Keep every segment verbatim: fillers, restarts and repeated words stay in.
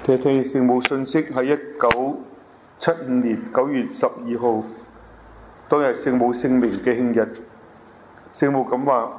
聽聽聖母信息喺一九七五年九月十二號，當日聖母聖名嘅慶日。聖母咁話：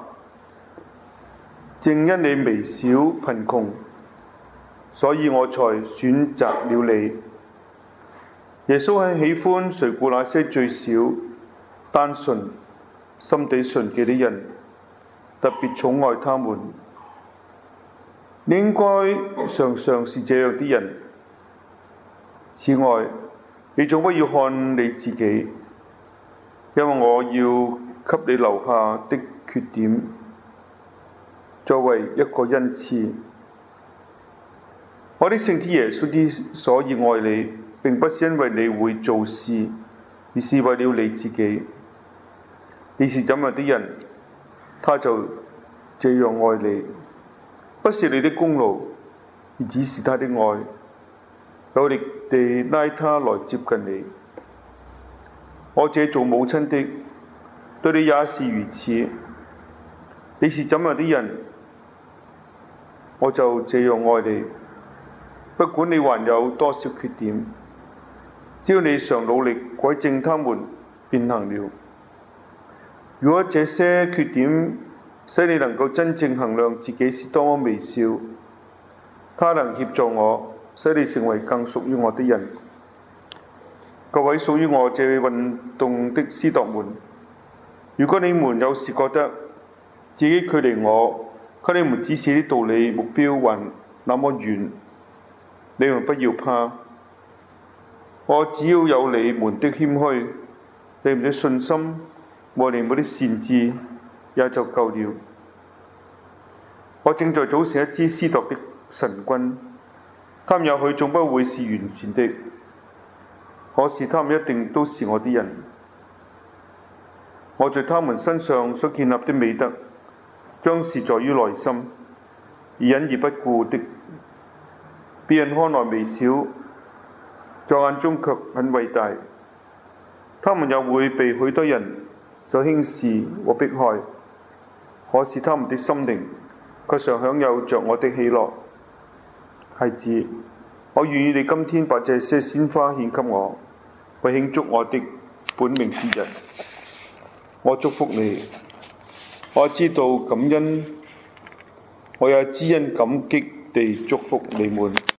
正因你微小貧窮，所以我才選擇了你。耶穌很喜歡垂顧那些最小、單純、心地純潔的人，特別寵愛他們。你應該常常是這樣的人。此外，你總不要看你自己，因為我要給你留下的缺點，作為一個恩賜。我的聖子耶穌之所以愛你，並不是因為你會做事，而是為了你自己。你是怎樣的人，他就這樣愛你。不是你的功勞，而只是他的愛，有力地拉他來接近你。我這做母親的，對你也是如此。你是怎樣的人，我就這樣愛你。不管你還有多少缺點，只要你常努力改正他們，便行了。如果這些缺點使你能夠真正衡量自己是多麼微小，它能協助我，使你成為更屬於我的人。各位屬於我這運動的司鐸們，如果你們有時覺得自己距離我給你們指示的道理目標還那麼遠，你們不要怕。我只要有你們的謙虛、你們的信心和你們的善志，也就夠了。我正在組成一支司鐸的神軍，他們也許總不會是完善的，可是他們一定都是我的人。我在他們身上所建立的美德，將是在於內心，而隱而不顧的，別人看來微小，在眼中卻很偉大。他們也會被許多人所輕視和迫害，可是他們的心靈卻常享有着我的喜樂。孩子，我願意你今天把這些鮮花獻給我，為慶祝我的本命節日。我祝福你，我知道感恩，我也知恩感激地祝福你們。